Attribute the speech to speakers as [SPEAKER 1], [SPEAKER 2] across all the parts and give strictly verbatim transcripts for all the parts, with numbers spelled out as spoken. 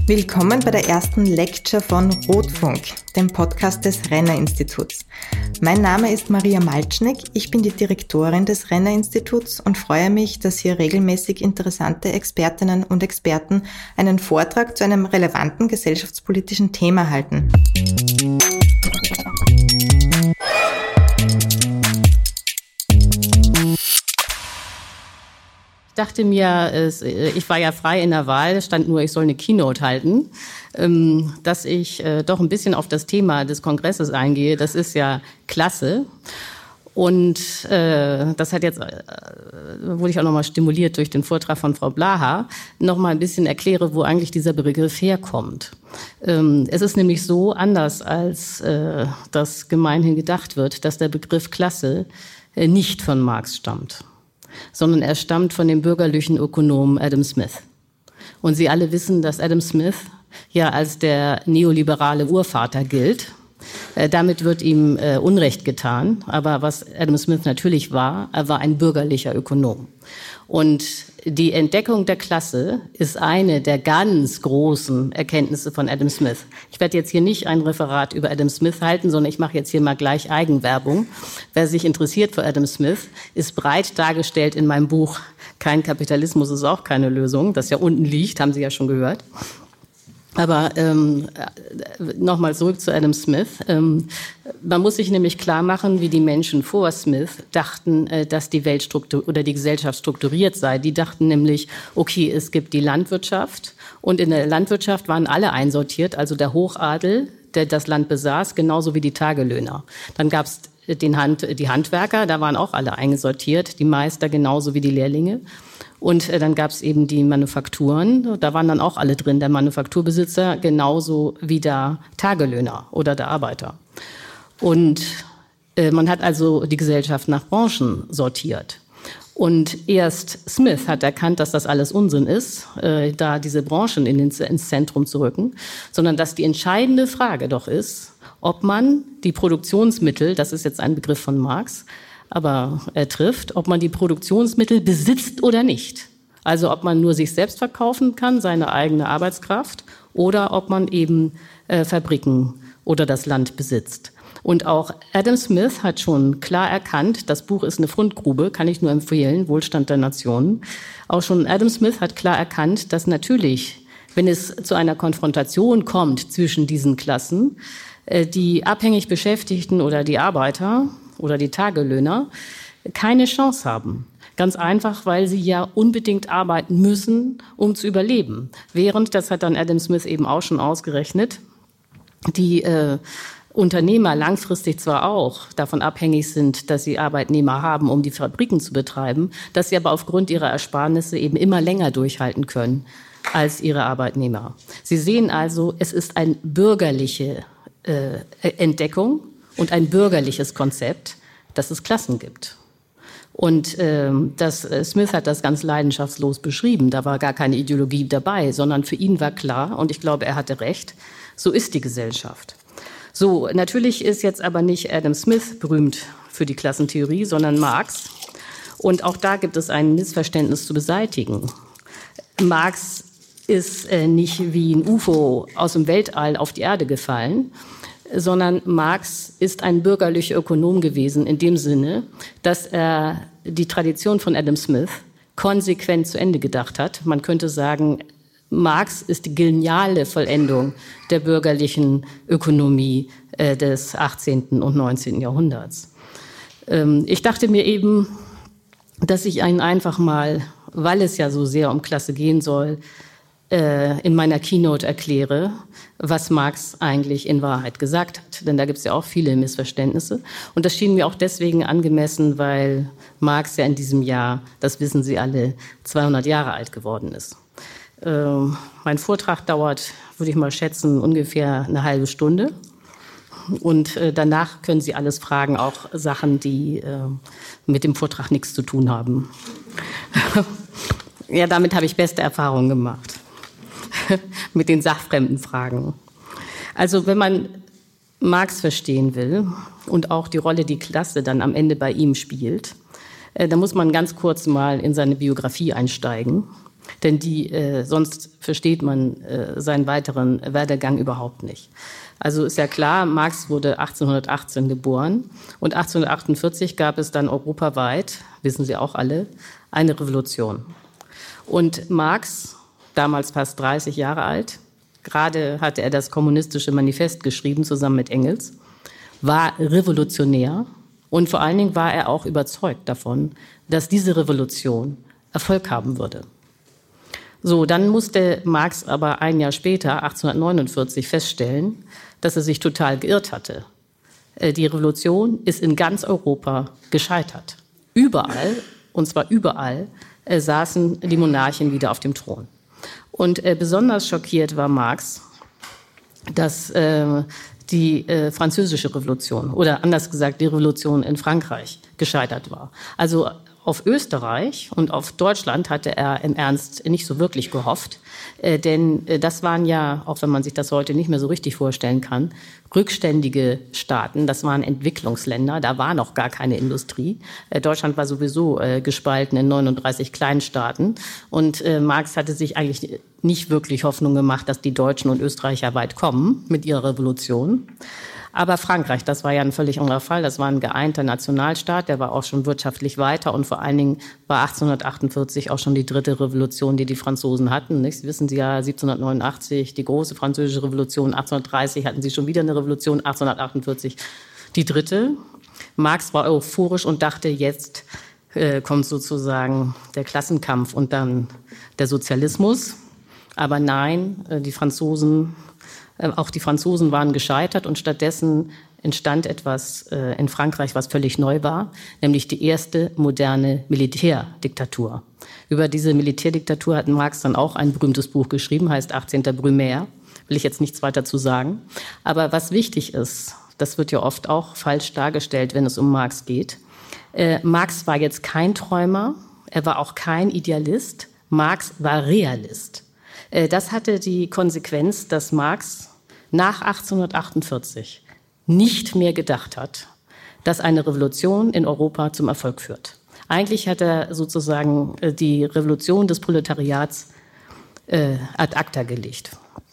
[SPEAKER 1] Willkommen bei der ersten Lecture von Rotfunk, dem Podcast des Renner-Instituts. Mein Name ist Maria Malcznik, ich bin die Direktorin des Renner-Instituts und freue mich, dass hier regelmäßig interessante Expertinnen und Experten einen Vortrag zu einem relevanten gesellschaftspolitischen Thema halten.
[SPEAKER 2] Ich dachte mir, ich war ja frei in der Wahl, stand nur, ich soll eine Keynote halten, dass ich doch ein bisschen auf das Thema des Kongresses eingehe. Das ist ja klasse. Und das hat jetzt, wurde ich auch nochmal stimuliert durch den Vortrag von Frau Blaha, nochmal ein bisschen erkläre, wo eigentlich dieser Begriff herkommt. Es ist nämlich so, anders als das gemeinhin gedacht wird, dass der Begriff Klasse nicht von Marx stammt, sondern er stammt von dem bürgerlichen Ökonomen Adam Smith. Und Sie alle wissen, dass Adam Smith ja als der neoliberale Urvater gilt. Äh, damit wird ihm äh, Unrecht getan. Aber was Adam Smith natürlich war, er war ein bürgerlicher Ökonom. Und die Entdeckung der Klasse ist eine der ganz großen Erkenntnisse von Adam Smith. Ich werde jetzt hier nicht ein Referat über Adam Smith halten, sondern ich mache jetzt hier mal gleich Eigenwerbung. Wer sich interessiert für Adam Smith, ist breit dargestellt in meinem Buch Kein Kapitalismus ist auch keine Lösung, das ja unten liegt, haben Sie ja schon gehört. Aber ähm, nochmal zurück zu Adam Smith. Ähm, man muss sich nämlich klar machen, wie die Menschen vor Smith dachten, äh, dass die Welt struktur- oder die Gesellschaft strukturiert sei. Die dachten nämlich, okay, es gibt die Landwirtschaft und in der Landwirtschaft waren alle einsortiert, also der Hochadel, der das Land besaß, genauso wie die Tagelöhner. Dann gab es den Hand, die Handwerker, da waren auch alle eingesortiert, die Meister genauso wie die Lehrlinge. Und äh, dann gab es eben die Manufakturen, da waren dann auch alle drin, der Manufakturbesitzer genauso wie der Tagelöhner oder der Arbeiter. Und äh, man hat also die Gesellschaft nach Branchen sortiert. Und erst Smith hat erkannt, dass das alles Unsinn ist, äh, da diese Branchen in den, ins Zentrum zu rücken, sondern dass die entscheidende Frage doch ist, ob man die Produktionsmittel, das ist jetzt ein Begriff von Marx, aber er trifft, ob man die Produktionsmittel besitzt oder nicht. Also ob man nur sich selbst verkaufen kann, seine eigene Arbeitskraft, oder ob man eben äh, Fabriken oder das Land besitzt. Und auch Adam Smith hat schon klar erkannt, das Buch ist eine Fundgrube, kann ich nur empfehlen, Wohlstand der Nationen. Auch schon Adam Smith hat klar erkannt, dass natürlich, wenn es zu einer Konfrontation kommt zwischen diesen Klassen, äh, die abhängig Beschäftigten oder die Arbeiter oder die Tagelöhner keine Chance haben. Ganz einfach, weil sie ja unbedingt arbeiten müssen, um zu überleben. Während, das hat dann Adam Smith eben auch schon ausgerechnet, die äh, Unternehmer langfristig zwar auch davon abhängig sind, dass sie Arbeitnehmer haben, um die Fabriken zu betreiben, dass sie aber aufgrund ihrer Ersparnisse eben immer länger durchhalten können als ihre Arbeitnehmer. Sie sehen also, es ist eine bürgerliche äh, Entdeckung und ein bürgerliches Konzept, dass es Klassen gibt. Und ähm, das, äh, Smith hat das ganz leidenschaftslos beschrieben. Da war gar keine Ideologie dabei, sondern für ihn war klar, und ich glaube, er hatte recht, so ist die Gesellschaft. So, natürlich ist jetzt aber nicht Adam Smith berühmt für die Klassentheorie, sondern Marx. Und auch da gibt es ein Missverständnis zu beseitigen. Marx ist äh, nicht wie ein U F O aus dem Weltall auf die Erde gefallen, sondern Marx ist ein bürgerlicher Ökonom gewesen in dem Sinne, dass er die Tradition von Adam Smith konsequent zu Ende gedacht hat. Man könnte sagen, Marx ist die geniale Vollendung der bürgerlichen Ökonomie äh, des achtzehnten und neunzehnten Jahrhunderts. Ähm, ich dachte mir eben, dass ich Ihnen einfach mal, weil es ja so sehr um Klasse gehen soll, in meiner Keynote erkläre, was Marx eigentlich in Wahrheit gesagt hat. Denn da gibt es ja auch viele Missverständnisse. Und das schien mir auch deswegen angemessen, weil Marx ja in diesem Jahr, das wissen Sie alle, zweihundert Jahre alt geworden ist. Ähm, mein Vortrag dauert, würde ich mal schätzen, ungefähr eine halbe Stunde. Und äh, danach können Sie alles fragen, auch Sachen, die äh, mit dem Vortrag nichts zu tun haben. Ja, damit habe ich beste Erfahrungen gemacht. Mit den sachfremden Fragen. Also wenn man Marx verstehen will und auch die Rolle, die Klasse dann am Ende bei ihm spielt, äh, dann muss man ganz kurz mal in seine Biografie einsteigen. Denn die, äh, sonst versteht man äh, seinen weiteren Werdegang überhaupt nicht. Also ist ja klar, Marx wurde achtzehnhundertachtzehn geboren und achtzehnhundertachtundvierzig gab es dann europaweit, wissen Sie auch alle, eine Revolution. Und Marx, damals fast dreißig Jahre alt, gerade hatte er das Kommunistische Manifest geschrieben, zusammen mit Engels, war revolutionär und vor allen Dingen war er auch überzeugt davon, dass diese Revolution Erfolg haben würde. So, dann musste Marx aber ein Jahr später, achtzehnhundertneunundvierzig, feststellen, dass er sich total geirrt hatte. Die Revolution ist in ganz Europa gescheitert. Überall, und zwar überall, saßen die Monarchen wieder auf dem Thron. Und besonders schockiert war Marx, dass äh, die äh, französische Revolution oder anders gesagt die Revolution in Frankreich gescheitert war. Also auf Österreich und auf Deutschland hatte er im Ernst nicht so wirklich gehofft, äh, denn äh, das waren ja, auch wenn man sich das heute nicht mehr so richtig vorstellen kann, rückständige Staaten, das waren Entwicklungsländer, da war noch gar keine Industrie. Äh, Deutschland war sowieso äh, gespalten in neununddreißig Kleinstaaten und äh, Marx hatte sich eigentlich nicht wirklich Hoffnung gemacht, dass die Deutschen und Österreicher weit kommen mit ihrer Revolution. Aber Frankreich, das war ja ein völlig anderer Fall. Das war ein geeinter Nationalstaat, der war auch schon wirtschaftlich weiter und vor allen Dingen war achtzehnhundertachtundvierzig auch schon die dritte Revolution, die die Franzosen hatten. Nicht? Sie wissen Sie ja, siebzehnhundertneunundachtzig die große französische Revolution, achtzehnhundertdreißig hatten sie schon wieder eine Revolution, achtzehnhundertachtundvierzig die dritte. Marx war euphorisch und dachte, jetzt äh, kommt sozusagen der Klassenkampf und dann der Sozialismus. Aber nein, äh, die Franzosen Auch die Franzosen waren gescheitert und stattdessen entstand etwas äh, in Frankreich, was völlig neu war, nämlich die erste moderne Militärdiktatur. Über diese Militärdiktatur hat Marx dann auch ein berühmtes Buch geschrieben, heißt achtzehnter Brumaire. Will ich jetzt nichts weiter zu sagen. Aber was wichtig ist, das wird ja oft auch falsch dargestellt, wenn es um Marx geht. Äh, Marx war jetzt kein Träumer, er war auch kein Idealist, Marx war Realist. Das hatte die Konsequenz, dass Marx nach achtzehnhundertachtundvierzig nicht mehr gedacht hat, dass eine Revolution in Europa zum Erfolg führt. Eigentlich hat er sozusagen die Revolution des Proletariats äh, ad acta gelegt.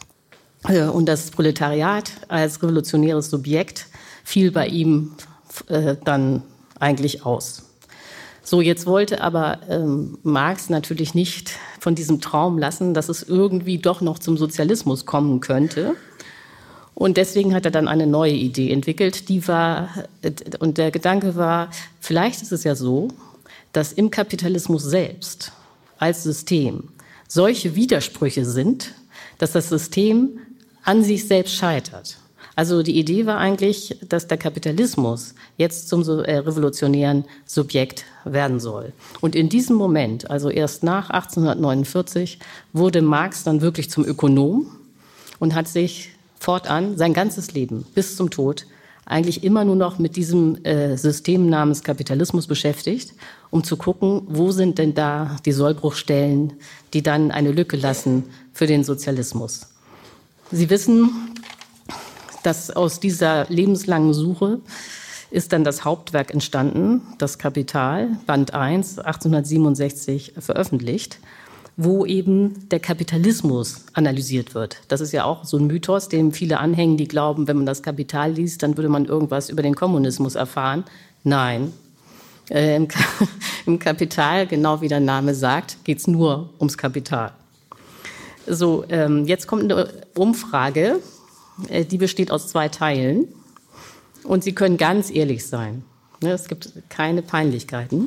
[SPEAKER 2] Und das Proletariat als revolutionäres Subjekt fiel bei ihm äh, dann eigentlich aus. So, jetzt wollte aber ähm, Marx natürlich nicht von diesem Traum lassen, dass es irgendwie doch noch zum Sozialismus kommen könnte. Und deswegen hat er dann eine neue Idee entwickelt, die war, äh, und der Gedanke war, vielleicht ist es ja so, dass im Kapitalismus selbst als System solche Widersprüche sind, dass das System an sich selbst scheitert. Also die Idee war eigentlich, dass der Kapitalismus jetzt zum äh, revolutionären Subjekt werden soll. Und in diesem Moment, also erst nach achtzehnhundertneunundvierzig, wurde Marx dann wirklich zum Ökonom und hat sich fortan sein ganzes Leben bis zum Tod eigentlich immer nur noch mit diesem äh, System namens Kapitalismus beschäftigt, um zu gucken, wo sind denn da die Sollbruchstellen, die dann eine Lücke lassen für den Sozialismus. Sie wissen, dass aus dieser lebenslangen Suche ist dann das Hauptwerk entstanden, das Kapital, Band eins, achtzehnhundertsiebenundsechzig veröffentlicht, wo eben der Kapitalismus analysiert wird. Das ist ja auch so ein Mythos, dem viele anhängen, die glauben, wenn man das Kapital liest, dann würde man irgendwas über den Kommunismus erfahren. Nein, äh, im, Ka- im Kapital, genau wie der Name sagt, geht es nur ums Kapital. So, ähm, jetzt kommt eine Umfrage, die besteht aus zwei Teilen und Sie können ganz ehrlich sein. Es gibt keine Peinlichkeiten.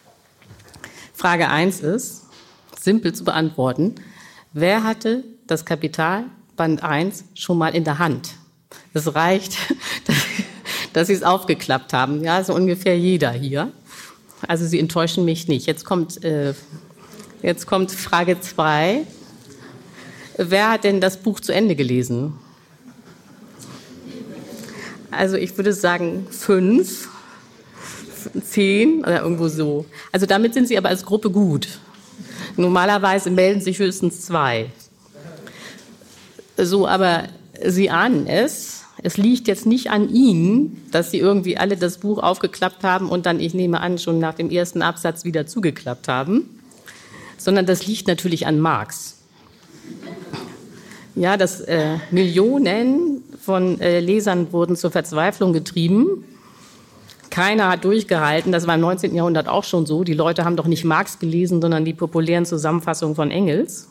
[SPEAKER 2] Frage eins ist, simpel zu beantworten, wer hatte das Kapital Band eins schon mal in der Hand? Es reicht, dass Sie es aufgeklappt haben. Ja, so ungefähr jeder hier. Also Sie enttäuschen mich nicht. Jetzt kommt, äh, jetzt kommt Frage zwei. Wer hat denn das Buch zu Ende gelesen? Also ich würde sagen fünf, zehn oder irgendwo so. Also damit sind Sie aber als Gruppe gut. Normalerweise melden sich höchstens zwei. So, aber Sie ahnen es. Es liegt jetzt nicht an Ihnen, dass Sie irgendwie alle das Buch aufgeklappt haben und dann, ich nehme an, schon nach dem ersten Absatz wieder zugeklappt haben. sondern das liegt natürlich an Marx. Ja, dass äh, Millionen von äh, Lesern wurden zur Verzweiflung getrieben. Keiner hat durchgehalten, das war im neunzehnten Jahrhundert auch schon so. Die Leute haben doch nicht Marx gelesen, sondern die populären Zusammenfassungen von Engels.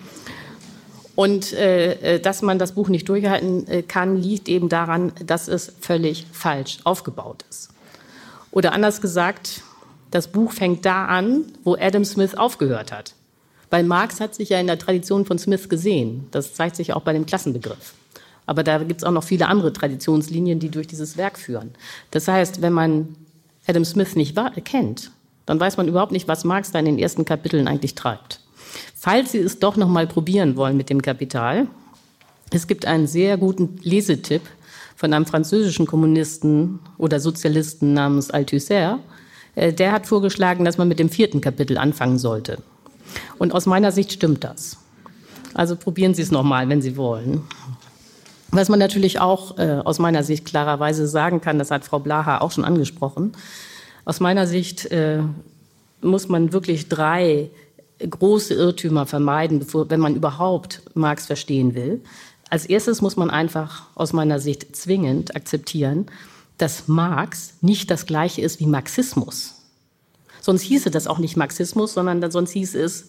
[SPEAKER 2] Und äh, dass man das Buch nicht durchhalten kann, liegt eben daran, dass es völlig falsch aufgebaut ist. Oder anders gesagt, das Buch fängt da an, wo Adam Smith aufgehört hat. Weil Marx hat sich ja in der Tradition von Smith gesehen. Das zeigt sich auch bei dem Klassenbegriff. Aber da gibt es auch noch viele andere Traditionslinien, die durch dieses Werk führen. Das heißt, wenn man Adam Smith nicht kennt, dann weiß man überhaupt nicht, was Marx da in den ersten Kapiteln eigentlich treibt. Falls Sie es doch noch mal probieren wollen mit dem Kapital, es gibt einen sehr guten Lesetipp von einem französischen Kommunisten oder Sozialisten namens Althusser. Der hat vorgeschlagen, dass man mit dem vierten Kapitel anfangen sollte. Und aus meiner Sicht stimmt das. Also probieren Sie es noch mal, wenn Sie wollen. Was man natürlich auch äh, aus meiner Sicht klarerweise sagen kann, das hat Frau Blaha auch schon angesprochen, aus meiner Sicht äh, muss man wirklich drei große Irrtümer vermeiden, bevor, wenn man überhaupt Marx verstehen will. Als erstes muss man einfach aus meiner Sicht zwingend akzeptieren, dass Marx nicht das Gleiche ist wie Marxismus. Sonst hieße das auch nicht Marxismus, sondern sonst hieß es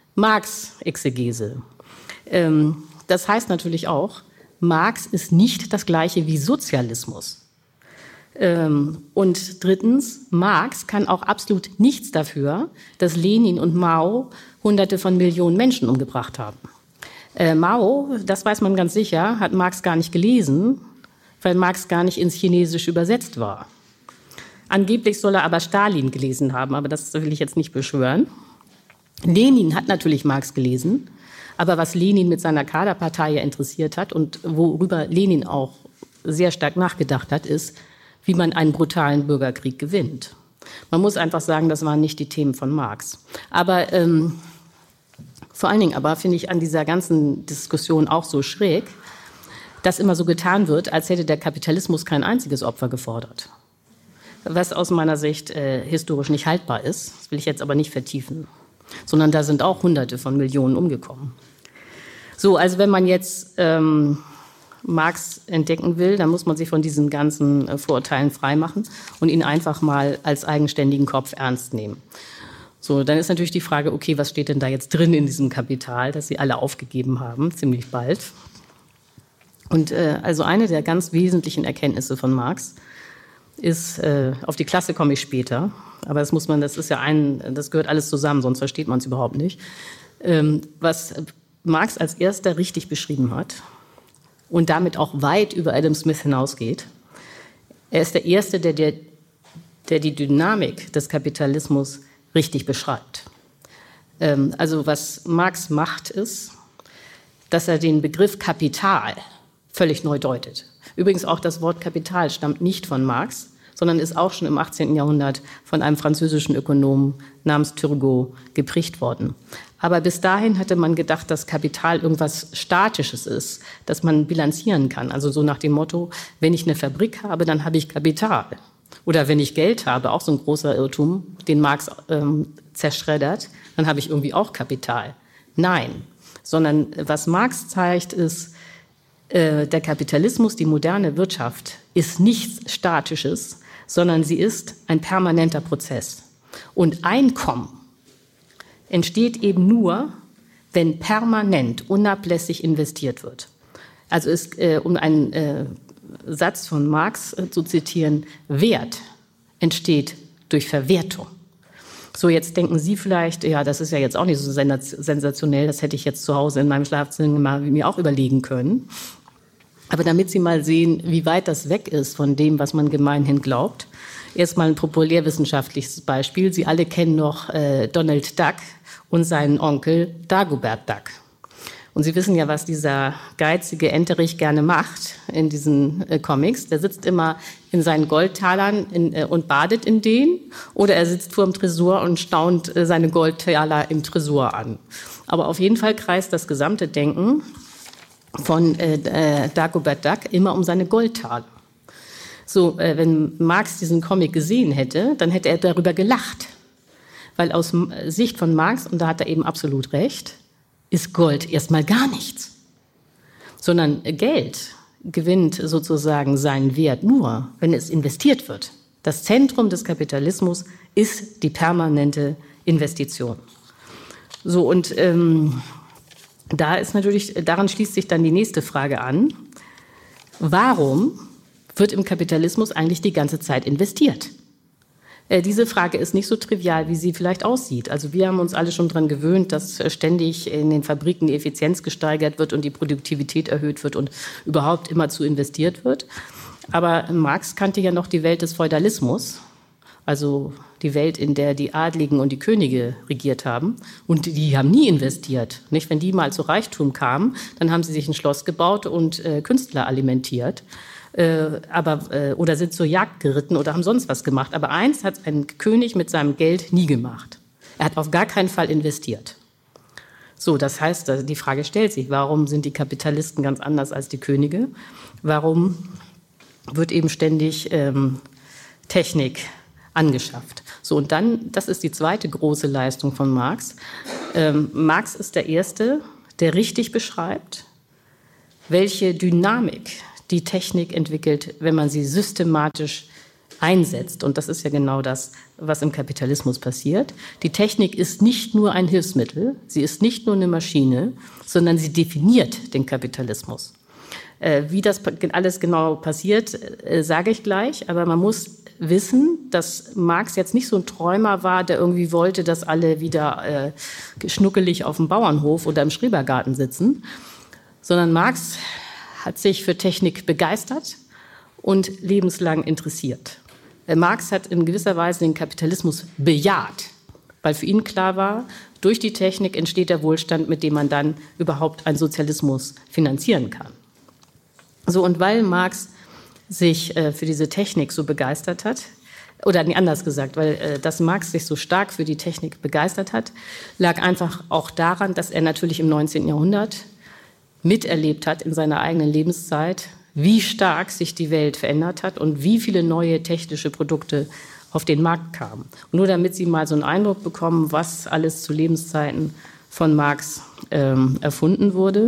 [SPEAKER 2] Marx-Exegese. Ähm, das heißt natürlich auch, Marx ist nicht das Gleiche wie Sozialismus. Ähm, und drittens, Marx kann auch absolut nichts dafür, dass Lenin und Mao Hunderte von Millionen Menschen umgebracht haben. Äh, Mao, das weiß man ganz sicher, hat Marx gar nicht gelesen, weil Marx gar nicht ins Chinesische übersetzt war. Angeblich soll er aber Stalin gelesen haben, aber das will ich jetzt nicht beschwören. Lenin hat natürlich Marx gelesen, aber was Lenin mit seiner Kaderpartei ja interessiert hat und worüber Lenin auch sehr stark nachgedacht hat, ist, wie man einen brutalen Bürgerkrieg gewinnt. Man muss einfach sagen, das waren nicht die Themen von Marx. Aber ähm, vor allen Dingen aber finde ich an dieser ganzen Diskussion auch so schräg, dass immer so getan wird, als hätte der Kapitalismus kein einziges Opfer gefordert. Was aus meiner Sicht äh, historisch nicht haltbar ist, das will ich jetzt aber nicht vertiefen, sondern da sind auch Hunderte von Millionen umgekommen. So, also wenn man jetzt ähm, Marx entdecken will, dann muss man sich von diesen ganzen äh, Vorurteilen freimachen und ihn einfach mal als eigenständigen Kopf ernst nehmen. So, dann ist natürlich die Frage, okay, was steht denn da jetzt drin in diesem Kapital, das Sie alle aufgegeben haben, ziemlich bald. Und äh, also eine der ganz wesentlichen Erkenntnisse von Marx ist, äh, auf die Klasse komme ich später, aber das muss man, das ist ja ein, das gehört alles zusammen, sonst versteht man es überhaupt nicht. Ähm, was Marx als erster richtig beschrieben hat und damit auch weit über Adam Smith hinausgeht, er ist der Erste, der, der, der die Dynamik des Kapitalismus richtig beschreibt. Ähm, also was Marx macht, ist, dass er den Begriff Kapital völlig neu deutet. Übrigens auch das Wort Kapital stammt nicht von Marx, sondern ist auch schon im achtzehnten Jahrhundert von einem französischen Ökonomen namens Turgot geprägt worden. Aber bis dahin hatte man gedacht, dass Kapital irgendwas Statisches ist, das man bilanzieren kann. Also so nach dem Motto, wenn ich eine Fabrik habe, dann habe ich Kapital. Oder wenn ich Geld habe, auch so ein großer Irrtum, den Marx ähm, zerschreddert, dann habe ich irgendwie auch Kapital. Nein, sondern was Marx zeigt, ist, äh, der Kapitalismus, die moderne Wirtschaft, ist nichts Statisches, sondern sie ist ein permanenter Prozess. Und Einkommen entsteht eben nur, wenn permanent, unablässig investiert wird. Also ist, äh, um einen äh, Satz von Marx äh, zu zitieren, Wert entsteht durch Verwertung. So, jetzt denken Sie vielleicht, ja, das ist ja jetzt auch nicht so sensationell, das hätte ich jetzt zu Hause in meinem Schlafzimmer mir auch überlegen können. Aber damit Sie mal sehen, wie weit das weg ist von dem, was man gemeinhin glaubt, erstmal ein populärwissenschaftliches Beispiel. Sie alle kennen noch äh, Donald Duck und seinen Onkel Dagobert Duck. Und Sie wissen ja, was dieser geizige Enterich gerne macht in diesen äh, Comics. Der sitzt immer in seinen Goldtalern in, äh, und badet in denen. Oder er sitzt vor dem Tresor und staunt äh, seine Goldtaler im Tresor an. Aber auf jeden Fall kreist das gesamte Denken von äh, äh, Dagobert Duck immer um seine Goldtaler. So, äh, wenn Marx diesen Comic gesehen hätte, dann hätte er darüber gelacht. Weil aus Sicht von Marx, und da hat er eben absolut recht, ist Gold erstmal gar nichts. Sondern Geld gewinnt sozusagen seinen Wert nur, wenn es investiert wird. Das Zentrum des Kapitalismus ist die permanente Investition. So, und ähm, da ist natürlich, daran schließt sich dann die nächste Frage an. Warum wird im Kapitalismus eigentlich die ganze Zeit investiert? Äh, diese Frage ist nicht so trivial, wie sie vielleicht aussieht. Also wir haben uns alle schon daran gewöhnt, dass ständig in den Fabriken die Effizienz gesteigert wird und die Produktivität erhöht wird und überhaupt immerzu investiert wird. Aber Marx kannte ja noch die Welt des Feudalismus, also die Welt, in der die Adligen und die Könige regiert haben. Und die haben nie investiert. Nicht? Wenn die mal zu Reichtum kamen, dann haben sie sich ein Schloss gebaut und äh, Künstler alimentiert. Äh, aber, äh, oder sind zur Jagd geritten oder haben sonst was gemacht. Aber eins hat ein König mit seinem Geld nie gemacht. Er hat auf gar keinen Fall investiert. So, das heißt, die Frage stellt sich, warum sind die Kapitalisten ganz anders als die Könige? Warum wird eben ständig ähm, Technik angeschafft? So, und dann, das ist die zweite große Leistung von Marx. Ähm, Marx ist der Erste, der richtig beschreibt, welche Dynamik die Technik entwickelt, wenn man sie systematisch einsetzt. Und das ist ja genau das, was im Kapitalismus passiert. Die Technik ist nicht nur ein Hilfsmittel, sie ist nicht nur eine Maschine, sondern sie definiert den Kapitalismus. Äh, wie das alles genau passiert, äh, sage ich gleich. Aber man muss wissen, dass Marx jetzt nicht so ein Träumer war, der irgendwie wollte, dass alle wieder äh, schnuckelig auf dem Bauernhof oder im Schrebergarten sitzen, sondern Marx hat sich für Technik begeistert und lebenslang interessiert. Marx hat in gewisser Weise den Kapitalismus bejaht, weil für ihn klar war, durch die Technik entsteht der Wohlstand, mit dem man dann überhaupt einen Sozialismus finanzieren kann. So, und weil Marx sich äh, für diese Technik so begeistert hat, oder nee, anders gesagt, weil äh, dass Marx sich so stark für die Technik begeistert hat, lag einfach auch daran, dass er natürlich im neunzehnten Jahrhundert miterlebt hat in seiner eigenen Lebenszeit, wie stark sich die Welt verändert hat und wie viele neue technische Produkte auf den Markt kamen. Und nur damit Sie mal so einen Eindruck bekommen, was alles zu Lebenszeiten von Marx ähm, erfunden wurde.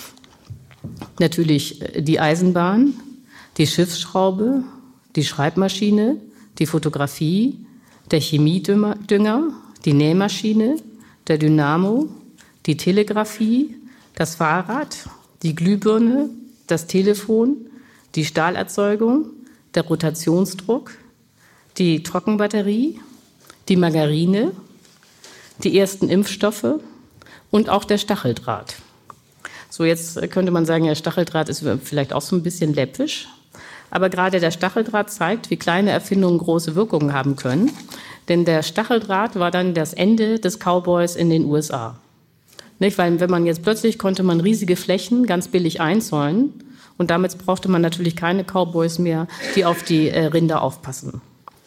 [SPEAKER 2] Natürlich die Eisenbahn, die Schiffsschraube, die Schreibmaschine, die Fotografie, der Chemiedünger, die Nähmaschine, der Dynamo, die Telegrafie, das Fahrrad, die Glühbirne, das Telefon, die Stahlerzeugung, der Rotationsdruck, die Trockenbatterie, die Margarine, die ersten Impfstoffe und auch der Stacheldraht. So, jetzt könnte man sagen, ja, Stacheldraht ist vielleicht auch so ein bisschen läppisch, aber gerade der Stacheldraht zeigt, wie kleine Erfindungen große Wirkungen haben können, denn der Stacheldraht war dann das Ende des Cowboys in den U S A. Nicht? Weil wenn man jetzt plötzlich konnte man riesige Flächen ganz billig einzäunen und damit brauchte man natürlich keine Cowboys mehr, die auf die äh, Rinder aufpassen.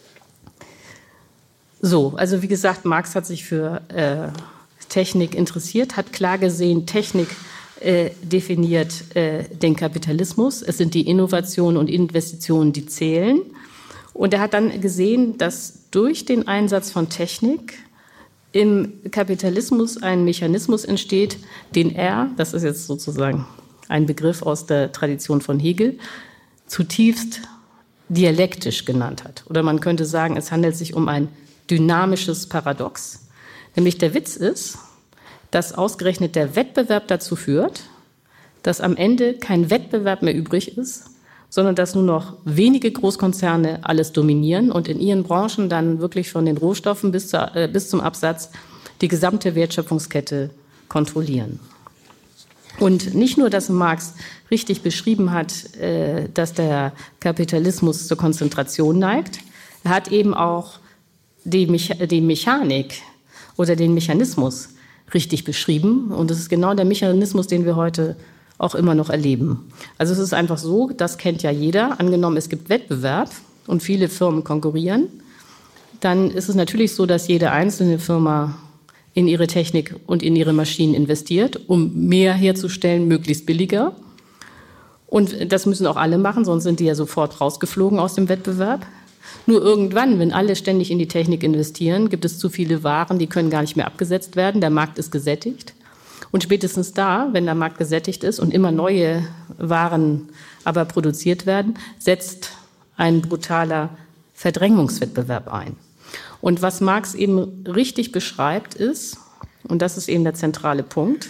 [SPEAKER 2] So, also wie gesagt, Marx hat sich für äh, Technik interessiert, hat klar gesehen, Technik äh, definiert äh, den Kapitalismus. Es sind die Innovationen und Investitionen, die zählen. Und er hat dann gesehen, dass durch den Einsatz von Technik im Kapitalismus ein Mechanismus entsteht, den er, das ist jetzt sozusagen ein Begriff aus der Tradition von Hegel, zutiefst dialektisch genannt hat. Oder man könnte sagen, es handelt sich um ein dynamisches Paradox. Nämlich der Witz ist, dass ausgerechnet der Wettbewerb dazu führt, dass am Ende kein Wettbewerb mehr übrig ist, sondern dass nur noch wenige Großkonzerne alles dominieren und in ihren Branchen dann wirklich von den Rohstoffen bis, zu, äh, bis zum Absatz die gesamte Wertschöpfungskette kontrollieren. Und nicht nur, dass Marx richtig beschrieben hat, äh, dass der Kapitalismus zur Konzentration neigt, er hat eben auch die, Mecha- die Mechanik oder den Mechanismus richtig beschrieben. Und das ist genau der Mechanismus, den wir heute auch immer noch erleben. Also es ist einfach so, das kennt ja jeder, angenommen es gibt Wettbewerb und viele Firmen konkurrieren, dann ist es natürlich so, dass jede einzelne Firma in ihre Technik und in ihre Maschinen investiert, um mehr herzustellen, möglichst billiger. Und das müssen auch alle machen, sonst sind die ja sofort rausgeflogen aus dem Wettbewerb. Nur irgendwann, wenn alle ständig in die Technik investieren, gibt es zu viele Waren, die können gar nicht mehr abgesetzt werden. Der Markt ist gesättigt. Und spätestens da, wenn der Markt gesättigt ist und immer neue Waren aber produziert werden, setzt ein brutaler Verdrängungswettbewerb ein. Und was Marx eben richtig beschreibt ist, und das ist eben der zentrale Punkt,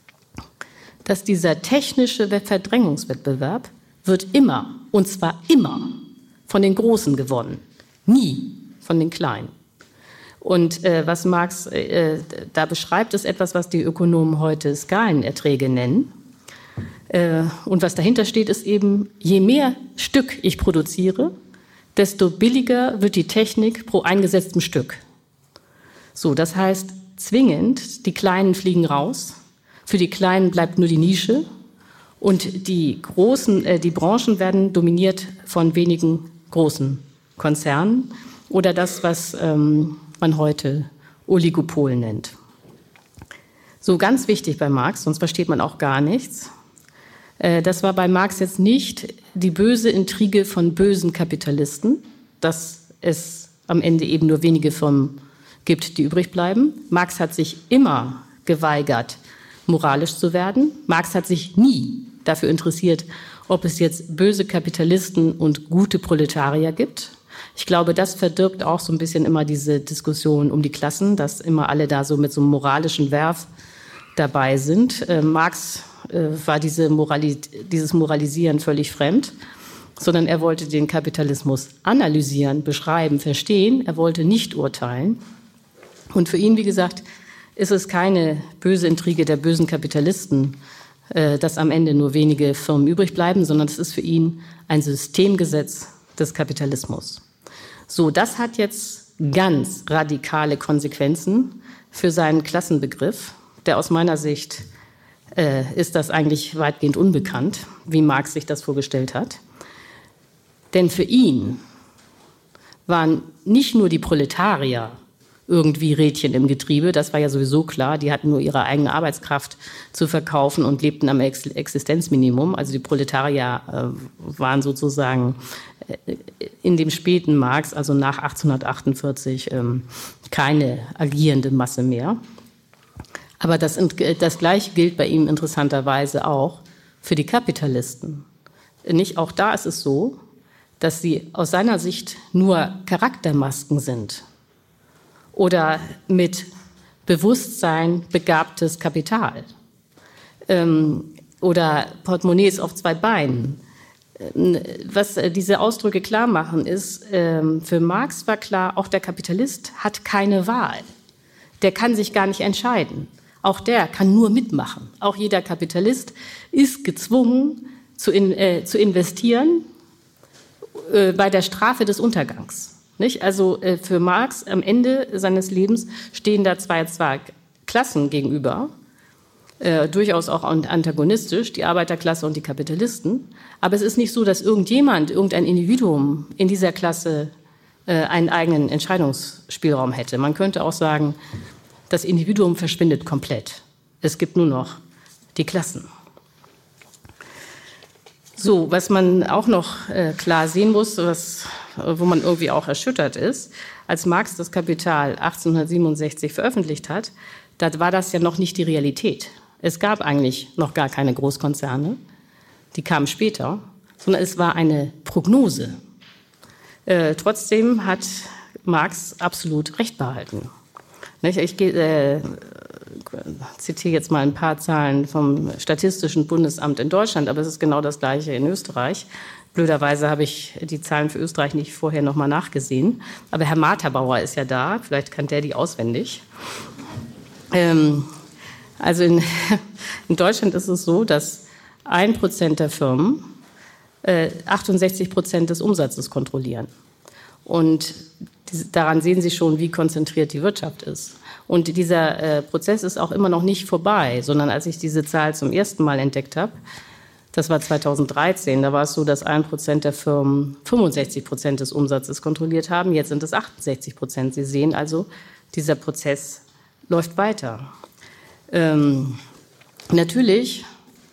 [SPEAKER 2] dass dieser technische Verdrängungswettbewerb wird immer, und zwar immer, von den Großen gewonnen, nie von den Kleinen. Und äh, was Marx äh, da beschreibt, ist etwas, was die Ökonomen heute Skalenerträge nennen. Äh, und was dahinter steht, ist eben, je mehr Stück ich produziere, desto billiger wird die Technik pro eingesetztem Stück. So, das heißt, zwingend, die Kleinen fliegen raus, für die Kleinen bleibt nur die Nische und die großen, äh, die Branchen werden dominiert von wenigen großen Konzernen oder das, was ähm, man heute Oligopol nennt. So, ganz wichtig bei Marx, sonst versteht man auch gar nichts. Äh, das war bei Marx jetzt nicht die böse Intrige von bösen Kapitalisten, dass es am Ende eben nur wenige Firmen gibt, die übrig bleiben. Marx hat sich immer geweigert, moralisch zu werden. Marx hat sich nie dafür interessiert, ob es jetzt böse Kapitalisten und gute Proletarier gibt. Ich glaube, das verdirbt auch so ein bisschen immer diese Diskussion um die Klassen, dass immer alle da so mit so einem moralischen Werf dabei sind. Äh, Marx äh, war diese Morali- dieses Moralisieren völlig fremd, sondern er wollte den Kapitalismus analysieren, beschreiben, verstehen. Er wollte nicht urteilen. Und für ihn, wie gesagt, ist es keine böse Intrige der bösen Kapitalisten, dass am Ende nur wenige Firmen übrig bleiben, sondern es ist für ihn ein Systemgesetz des Kapitalismus. So, das hat jetzt ganz radikale Konsequenzen für seinen Klassenbegriff, der aus meiner Sicht äh, ist das eigentlich weitgehend unbekannt, wie Marx sich das vorgestellt hat. Denn für ihn waren nicht nur die Proletarier irgendwie Rädchen im Getriebe, das war ja sowieso klar, die hatten nur ihre eigene Arbeitskraft zu verkaufen und lebten am Ex- Existenzminimum. Also die Proletarier äh, waren sozusagen äh, in dem späten Marx, also nach achtzehnhundertachtundvierzig, ähm, keine agierende Masse mehr. Aber das, das Gleiche gilt bei ihm interessanterweise auch für die Kapitalisten. Nicht auch da ist es so, dass sie aus seiner Sicht nur Charaktermasken sind oder mit Bewusstsein begabtes Kapital ähm, oder Portemonnaies auf zwei Beinen. Was diese Ausdrücke klar machen, ist, ähm, für Marx war klar, auch der Kapitalist hat keine Wahl. Der kann sich gar nicht entscheiden. Auch der kann nur mitmachen. Auch jeder Kapitalist ist gezwungen zu, in, äh, zu investieren äh, bei der Strafe des Untergangs. Nicht? Also äh, für Marx am Ende seines Lebens stehen da zwei, zwei Klassen gegenüber, äh, durchaus auch antagonistisch, die Arbeiterklasse und die Kapitalisten. Aber es ist nicht so, dass irgendjemand, irgendein Individuum in dieser Klasse äh, einen eigenen Entscheidungsspielraum hätte. Man könnte auch sagen, das Individuum verschwindet komplett. Es gibt nur noch die Klassen. So, was man auch noch äh, klar sehen muss, was, wo man irgendwie auch erschüttert ist, als Marx das Kapital achtzehnhundertsiebenundsechzig veröffentlicht hat, da war das ja noch nicht die Realität. Es gab eigentlich noch gar keine Großkonzerne, die kamen später, sondern es war eine Prognose. Äh, trotzdem hat Marx absolut Recht behalten. Ich, ich äh, zitiere jetzt mal ein paar Zahlen vom Statistischen Bundesamt in Deutschland, aber es ist genau das Gleiche in Österreich. Blöderweise habe ich die Zahlen für Österreich nicht vorher noch mal nachgesehen. Aber Herr Materbauer ist ja da, vielleicht kann der die auswendig. Ähm, also in, in Deutschland ist es so, dass ein Prozent der Firmen äh, achtundsechzig Prozent des Umsatzes kontrollieren. Und daran sehen Sie schon, wie konzentriert die Wirtschaft ist. Und dieser äh, Prozess ist auch immer noch nicht vorbei, sondern als ich diese Zahl zum ersten Mal entdeckt habe, das war zweitausenddreizehn, da war es so, dass ein Prozent der Firmen fünfundsechzig Prozent des Umsatzes kontrolliert haben. Jetzt sind es achtundsechzig Prozent. Sie sehen also, dieser Prozess läuft weiter. Ähm, natürlich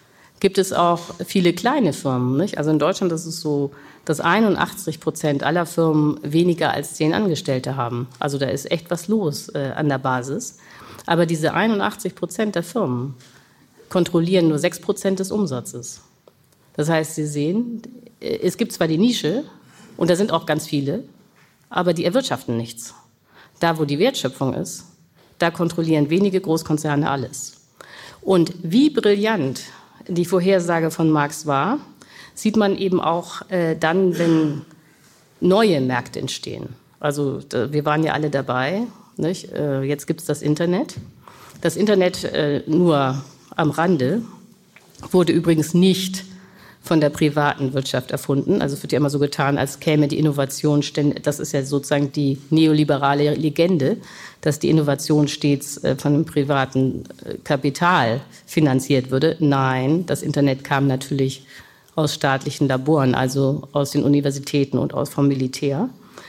[SPEAKER 2] gibt es auch viele kleine Firmen. Nicht? Also in Deutschland ist es so, dass einundachtzig Prozent aller Firmen weniger als zehn Angestellte haben. Also da ist echt was los äh, an der Basis. Aber diese einundachtzig Prozent der Firmen kontrollieren nur sechs Prozent des Umsatzes. Das heißt, Sie sehen, es gibt zwar die Nische, und da sind auch ganz viele, aber die erwirtschaften nichts. Da, wo die Wertschöpfung ist, da kontrollieren wenige Großkonzerne alles. Und wie brillant die Vorhersage von Marx war, sieht man eben auch äh, dann, wenn neue Märkte entstehen. Also da, wir waren ja alle dabei, nicht? Äh, jetzt gibt es das Internet. Das Internet äh, nur am Rande wurde übrigens nicht von der privaten Wirtschaft erfunden. Also es wird ja immer so getan, als käme die Innovation ständig. Das ist ja sozusagen die neoliberale Legende, dass die Innovation stets von dem privaten Kapital finanziert würde. Nein, das Internet kam natürlich aus staatlichen Laboren, also aus den Universitäten und aus vom Militär.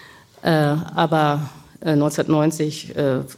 [SPEAKER 2] Aber neunzehnhundertneunzig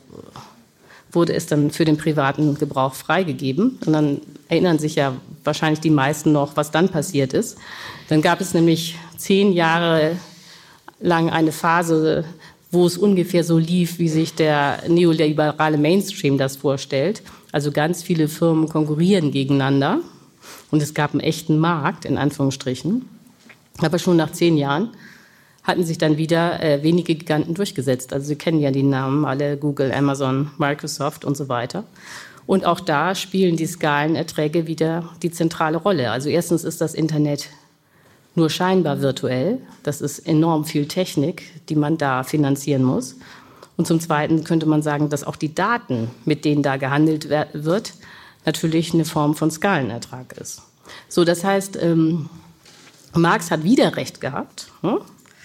[SPEAKER 2] wurde es dann für den privaten Gebrauch freigegeben. Und dann erinnern sich ja wahrscheinlich die meisten noch, was dann passiert ist. Dann gab es nämlich zehn Jahre lang eine Phase, wo es ungefähr so lief, wie sich der neoliberale Mainstream das vorstellt. Also ganz viele Firmen konkurrieren gegeneinander. Und es gab einen echten Markt, in Anführungsstrichen. Aber schon nach zehn Jahren hatten sich dann wieder äh, wenige Giganten durchgesetzt. Also Sie kennen ja die Namen alle, Google, Amazon, Microsoft und so weiter. Und auch da spielen die Skalenerträge wieder die zentrale Rolle. Also erstens ist das Internet nur scheinbar virtuell. Das ist enorm viel Technik, die man da finanzieren muss. Und zum Zweiten könnte man sagen, dass auch die Daten, mit denen da gehandelt wird, natürlich eine Form von Skalenertrag ist. So, das heißt, ähm, Marx hat wieder recht gehabt. Hm?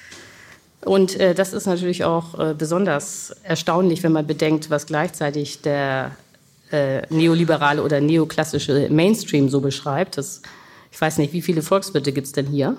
[SPEAKER 2] Und äh, das ist natürlich auch äh, besonders erstaunlich, wenn man bedenkt, was gleichzeitig der äh, neoliberale oder neoklassische Mainstream so beschreibt. Das, ich weiß nicht, wie viele Volkswirte gibt es denn hier?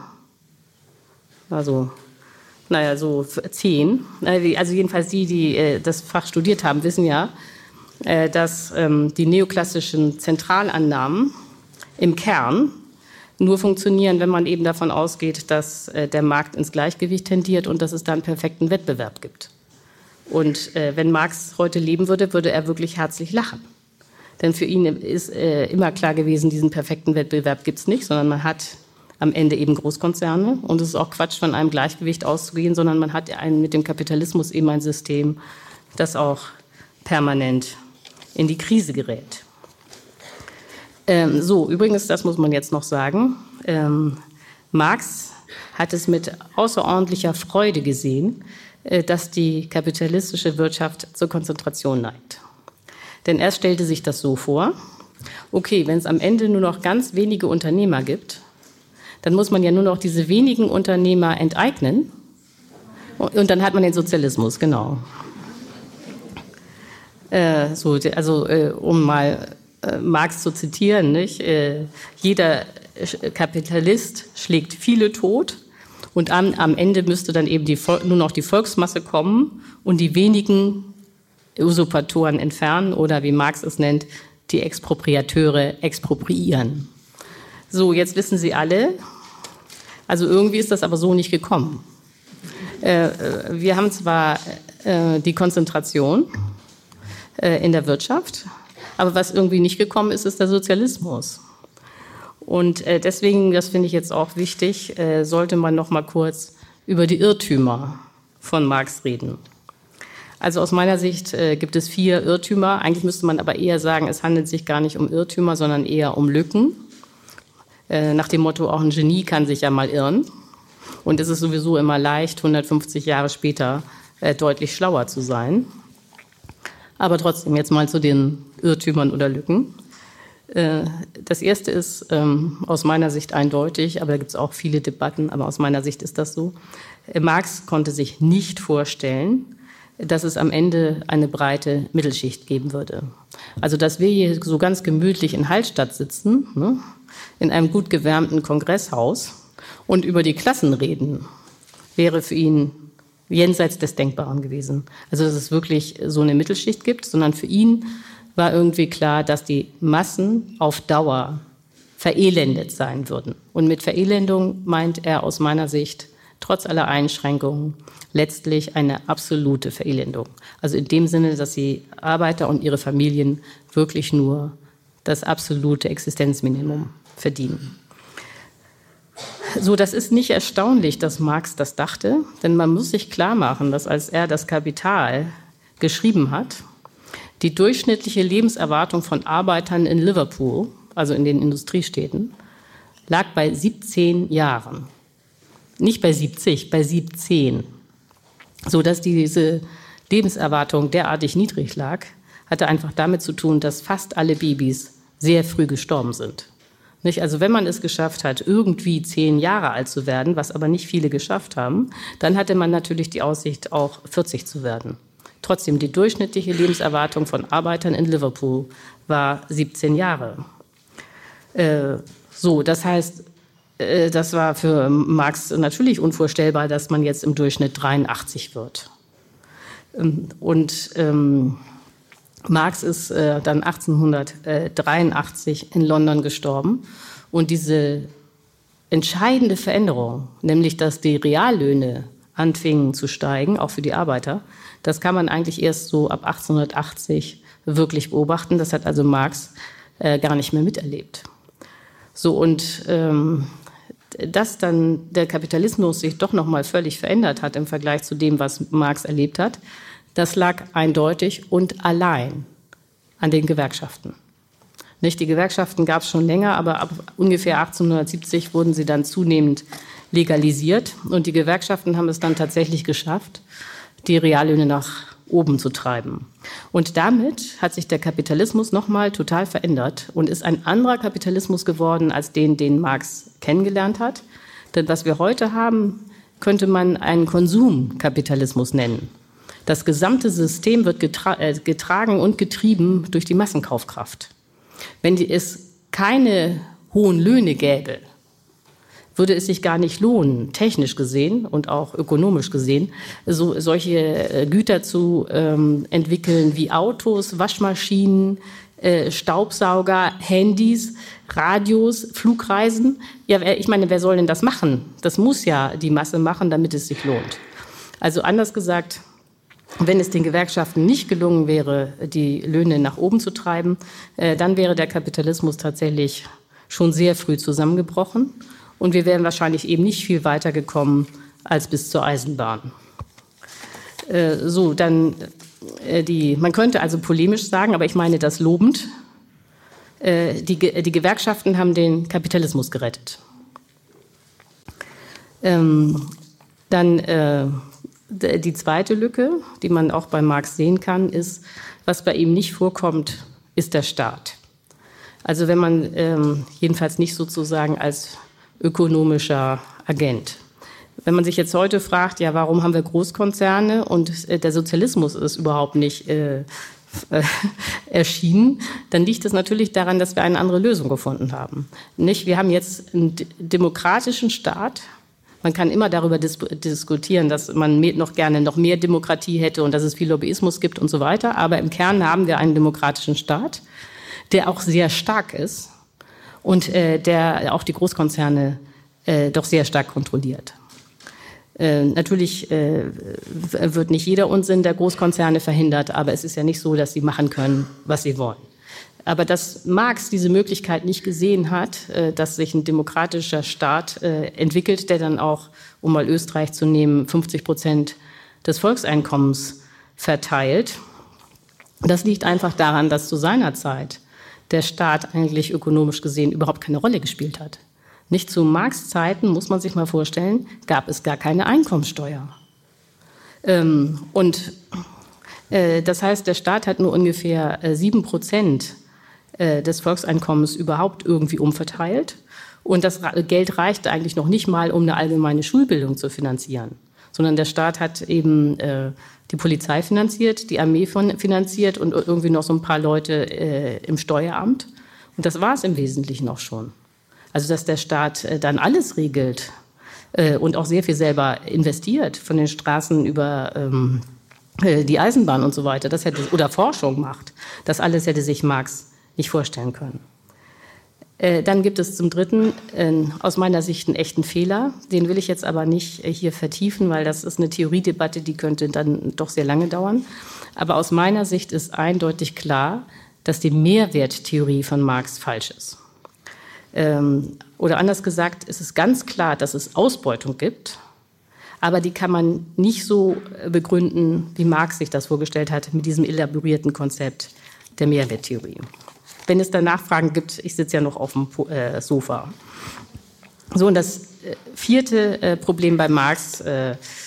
[SPEAKER 2] Also, naja, so zehn. Also jedenfalls die, die äh, das Fach studiert haben, wissen ja, äh, dass ähm, die neoklassischen Zentralannahmen im Kern nur funktionieren, wenn man eben davon ausgeht, dass äh, der Markt ins Gleichgewicht tendiert und dass es da einen perfekten Wettbewerb gibt. Und äh, wenn Marx heute leben würde, würde er wirklich herzlich lachen. Denn für ihn ist äh, immer klar gewesen, diesen perfekten Wettbewerb gibt es nicht, sondern man hat am Ende eben Großkonzerne. Und es ist auch Quatsch, von einem Gleichgewicht auszugehen, sondern man hat ein, mit dem Kapitalismus eben ein System, das auch permanent in die Krise gerät. Ähm, so, übrigens, das muss man jetzt noch sagen, ähm, Marx hat es mit außerordentlicher Freude gesehen, äh, dass die kapitalistische Wirtschaft zur Konzentration neigt. Denn er stellte sich das so vor, okay, wenn es am Ende nur noch ganz wenige Unternehmer gibt, dann muss man ja nur noch diese wenigen Unternehmer enteignen und, und dann hat man den Sozialismus, genau. Äh, so, also, äh, um mal Marx zu zitieren, nicht? Äh, jeder Kapitalist schlägt viele tot und am, am Ende müsste dann eben die, nur noch die Volksmasse kommen und die wenigen Usurpatoren entfernen oder, wie Marx es nennt, die Expropriateure expropriieren. So, jetzt wissen Sie alle, also irgendwie ist das aber so nicht gekommen. Äh, wir haben zwar äh, die Konzentration äh, in der Wirtschaft, aber was irgendwie nicht gekommen ist, ist der Sozialismus. Und äh, deswegen, das finde ich jetzt auch wichtig, äh, sollte man noch mal kurz über die Irrtümer von Marx reden. Also aus meiner Sicht äh, gibt es vier Irrtümer. Eigentlich müsste man aber eher sagen, es handelt sich gar nicht um Irrtümer, sondern eher um Lücken. Äh, nach dem Motto, auch ein Genie kann sich ja mal irren. Und es ist sowieso immer leicht, hundertfünfzig Jahre später äh, deutlich schlauer zu sein. Aber trotzdem jetzt mal zu den Irrtümern oder Lücken. Das erste ist ähm, aus meiner Sicht eindeutig, aber da gibt es auch viele Debatten, aber aus meiner Sicht ist das so. Marx konnte sich nicht vorstellen, dass es am Ende eine breite Mittelschicht geben würde. Also dass wir hier so ganz gemütlich in Hallstatt sitzen, ne, in einem gut gewärmten Kongresshaus und über die Klassen reden, wäre für ihn jenseits des Denkbaren gewesen. Also dass es wirklich so eine Mittelschicht gibt, sondern für ihn war irgendwie klar, dass die Massen auf Dauer verelendet sein würden. Und mit Verelendung meint er aus meiner Sicht trotz aller Einschränkungen letztlich eine absolute Verelendung. Also in dem Sinne, dass die Arbeiter und ihre Familien wirklich nur das absolute Existenzminimum verdienen. So, das ist nicht erstaunlich, dass Marx das dachte, denn man muss sich klar machen, dass als er das Kapital geschrieben hat, die durchschnittliche Lebenserwartung von Arbeitern in Liverpool, also in den Industriestädten, lag bei siebzehn Jahren. Nicht bei siebzig, bei siebzehn. So dass diese Lebenserwartung derartig niedrig lag, hatte einfach damit zu tun, dass fast alle Babys sehr früh gestorben sind. Nicht? Also wenn man es geschafft hat, irgendwie zehn Jahre alt zu werden, was aber nicht viele geschafft haben, dann hatte man natürlich die Aussicht, auch vierzig zu werden. Trotzdem, die durchschnittliche Lebenserwartung von Arbeitern in Liverpool war siebzehn Jahre. Äh, so, das heißt, äh, das war für Marx natürlich unvorstellbar, dass man jetzt im Durchschnitt dreiundachtzig wird. Ähm, und ähm, Marx ist äh, dann achtzehnhundertdreiundachtzig in London gestorben. Und diese entscheidende Veränderung, nämlich dass die Reallöhne anfingen zu steigen, auch für die Arbeiter, das kann man eigentlich erst so ab achtzehnhundertachtzig wirklich beobachten. Das hat also Marx äh, gar nicht mehr miterlebt. So, und ähm, dass dann der Kapitalismus sich doch noch mal völlig verändert hat im Vergleich zu dem, was Marx erlebt hat, das lag eindeutig und allein an den Gewerkschaften. Nicht, die Gewerkschaften gab es schon länger, aber ab ungefähr achtzehnhundertsiebzig wurden sie dann zunehmend legalisiert. Und die Gewerkschaften haben es dann tatsächlich geschafft, die Reallöhne nach oben zu treiben. Und damit hat sich der Kapitalismus nochmal total verändert und ist ein anderer Kapitalismus geworden als den, den Marx kennengelernt hat. Denn was wir heute haben, könnte man einen Konsumkapitalismus nennen. Das gesamte System wird getra- äh, getragen und getrieben durch die Massenkaufkraft. Wenn die, es keine hohen Löhne gäbe, würde es sich gar nicht lohnen, technisch gesehen und auch ökonomisch gesehen, so, solche Güter zu ähm, entwickeln wie Autos, Waschmaschinen, äh, Staubsauger, Handys, Radios, Flugreisen. Ja, ich meine, wer soll denn das machen? Das muss ja die Masse machen, damit es sich lohnt. Also anders gesagt, wenn es den Gewerkschaften nicht gelungen wäre, die Löhne nach oben zu treiben, äh, dann wäre der Kapitalismus tatsächlich schon sehr früh zusammengebrochen. Und wir wären wahrscheinlich eben nicht viel weiter gekommen als bis zur Eisenbahn. Äh, so, dann äh, die, man könnte also polemisch sagen, aber ich meine das lobend, äh, die, die Gewerkschaften haben den Kapitalismus gerettet. Ähm, dann äh, die zweite Lücke, die man auch bei Marx sehen kann, ist, was bei ihm nicht vorkommt, ist der Staat. Also wenn man ähm, jedenfalls nicht sozusagen als ökonomischer Agent. Wenn man sich jetzt heute fragt, ja, warum haben wir Großkonzerne und äh, der Sozialismus ist überhaupt nicht äh, äh, erschienen, dann liegt es natürlich daran, dass wir eine andere Lösung gefunden haben. Nicht? Wir haben jetzt einen d- demokratischen Staat. Man kann immer darüber dis- diskutieren, dass man mehr, noch gerne noch mehr Demokratie hätte und dass es viel Lobbyismus gibt und so weiter. Aber im Kern haben wir einen demokratischen Staat, der auch sehr stark ist und äh, der auch die Großkonzerne äh, doch sehr stark kontrolliert. Äh, natürlich äh, wird nicht jeder Unsinn der Großkonzerne verhindert, aber es ist ja nicht so, dass sie machen können, was sie wollen. Aber dass Marx diese Möglichkeit nicht gesehen hat, äh, dass sich ein demokratischer Staat äh, entwickelt, der dann auch, um mal Österreich zu nehmen, fünfzig Prozent des Volkseinkommens verteilt, das liegt einfach daran, dass zu seiner Zeit der Staat eigentlich ökonomisch gesehen überhaupt keine Rolle gespielt hat. Nicht zu Marx Zeiten, muss man sich mal vorstellen, gab es gar keine Einkommensteuer. Ähm, und äh, das heißt, der Staat hat nur ungefähr sieben äh, Prozent äh, des Volkseinkommens überhaupt irgendwie umverteilt. Und das Geld reichte eigentlich noch nicht mal, um eine allgemeine Schulbildung zu finanzieren. Sondern der Staat hat eben äh, die Polizei finanziert, die Armee von, finanziert und irgendwie noch so ein paar Leute äh, im Steueramt. Und das war es im Wesentlichen auch schon. Also dass der Staat äh, dann alles regelt äh, und auch sehr viel selber investiert, von den Straßen über ähm, äh, die Eisenbahn und so weiter, das hätte, oder Forschung macht, das alles hätte sich Marx nicht vorstellen können. Dann gibt es zum Dritten äh, aus meiner Sicht einen echten Fehler. Den will ich jetzt aber nicht äh, hier vertiefen, weil das ist eine Theoriedebatte, die könnte dann doch sehr lange dauern. Aber aus meiner Sicht ist eindeutig klar, dass die Mehrwerttheorie von Marx falsch ist. Ähm, oder anders gesagt, es ist ganz klar, dass es Ausbeutung gibt, aber die kann man nicht so begründen, wie Marx sich das vorgestellt hat, mit diesem elaborierten Konzept der Mehrwerttheorie. Wenn es da Nachfragen gibt, ich sitze ja noch auf dem äh, Sofa. So, und das äh, vierte äh, Problem bei Marx, äh,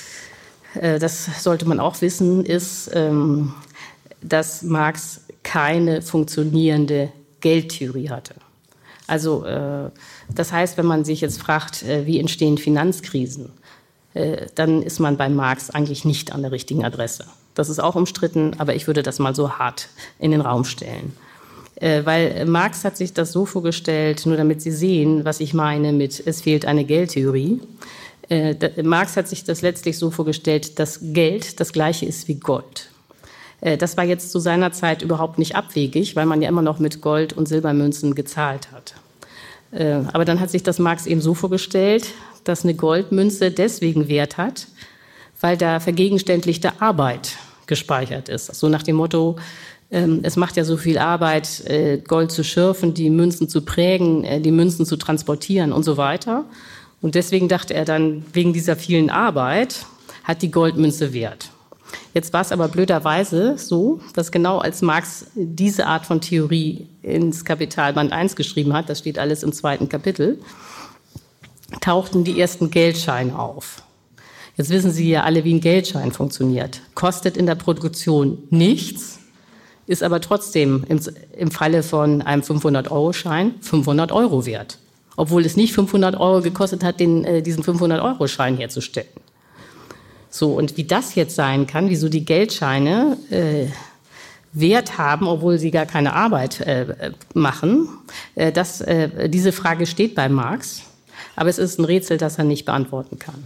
[SPEAKER 2] äh, das sollte man auch wissen, ist, ähm, dass Marx keine funktionierende Geldtheorie hatte. Also äh, das heißt, wenn man sich jetzt fragt, äh, wie entstehen Finanzkrisen, äh, dann ist man bei Marx eigentlich nicht an der richtigen Adresse. Das ist auch umstritten, aber ich würde das mal so hart in den Raum stellen. Weil Marx hat sich das so vorgestellt, nur damit Sie sehen, was ich meine mit es fehlt eine Geldtheorie. Marx hat sich das letztlich so vorgestellt, dass Geld das Gleiche ist wie Gold. Das war jetzt zu seiner Zeit überhaupt nicht abwegig, weil man ja immer noch mit Gold- und Silbermünzen gezahlt hat. Aber dann hat sich das Marx eben so vorgestellt, dass eine Goldmünze deswegen Wert hat, weil da vergegenständlichte Arbeit gespeichert ist. So nach dem Motto, es macht ja so viel Arbeit, Gold zu schürfen, die Münzen zu prägen, die Münzen zu transportieren und so weiter. Und deswegen dachte er dann, wegen dieser vielen Arbeit hat die Goldmünze Wert. Jetzt war es aber blöderweise so, dass genau als Marx diese Art von Theorie ins Kapital Band eins geschrieben hat, das steht alles im zweiten Kapitel, tauchten die ersten Geldscheine auf. Jetzt wissen Sie ja alle, wie ein Geldschein funktioniert. Kostet in der Produktion nichts, ist aber trotzdem im, im Falle von einem fünfhundert-Euro-Schein fünfhundert Euro wert. Obwohl es nicht fünfhundert Euro gekostet hat, den, äh, diesen fünfhundert-Euro-Schein herzustellen. So, und wie das jetzt sein kann, wieso die Geldscheine äh, Wert haben, obwohl sie gar keine Arbeit äh, machen, äh, das, äh, diese Frage steht bei Marx. Aber es ist ein Rätsel, das er nicht beantworten kann.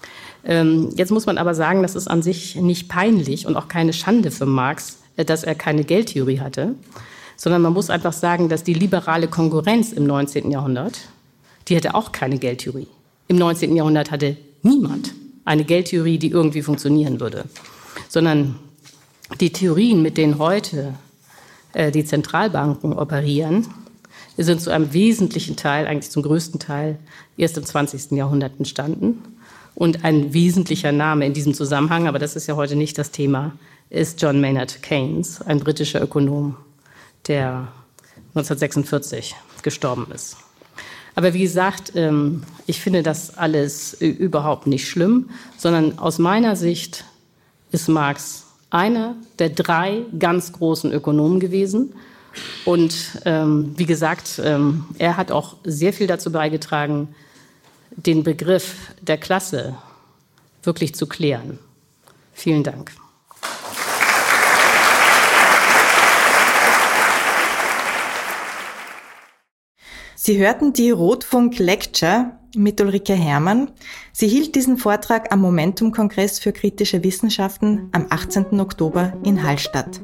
[SPEAKER 2] Ähm, jetzt muss man aber sagen, das ist an sich nicht peinlich und auch keine Schande für Marx, dass er keine Geldtheorie hatte, sondern man muss einfach sagen, dass die liberale Konkurrenz im neunzehnten Jahrhundert, die hatte auch keine Geldtheorie. Im neunzehnten Jahrhundert hatte niemand eine Geldtheorie, die irgendwie funktionieren würde, sondern die Theorien, mit denen heute äh, die Zentralbanken operieren, sind zu einem wesentlichen Teil, eigentlich zum größten Teil, erst im zwanzigsten Jahrhundert entstanden. Und ein wesentlicher Name in diesem Zusammenhang, aber das ist ja heute nicht das Thema, ist John Maynard Keynes, ein britischer Ökonom, der neunzehnhundertsechsundvierzig gestorben ist. Aber wie gesagt, ich finde das alles überhaupt nicht schlimm, sondern aus meiner Sicht ist Marx einer der drei ganz großen Ökonomen gewesen. Und wie gesagt, er hat auch sehr viel dazu beigetragen, den Begriff der Klasse wirklich zu klären. Vielen Dank.
[SPEAKER 1] Sie hörten die Rotfunk Lecture mit Ulrike Herrmann. Sie hielt diesen Vortrag am Momentum-Kongress für kritische Wissenschaften am achtzehnten Oktober in Hallstatt.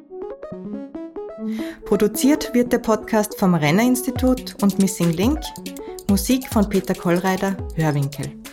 [SPEAKER 1] Produziert wird der Podcast vom Renner Institut und Missing Link. Musik von Peter Kollreider, Hörwinkel.